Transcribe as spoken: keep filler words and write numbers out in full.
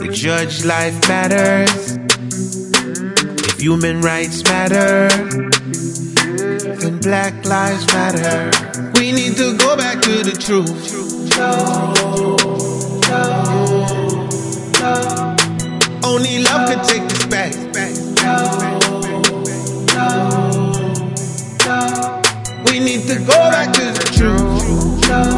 we judge life matters, if human rights matter, then Black Lives Matter. We need to go back to the truth. Only love can take us back. We need to go back to the truth.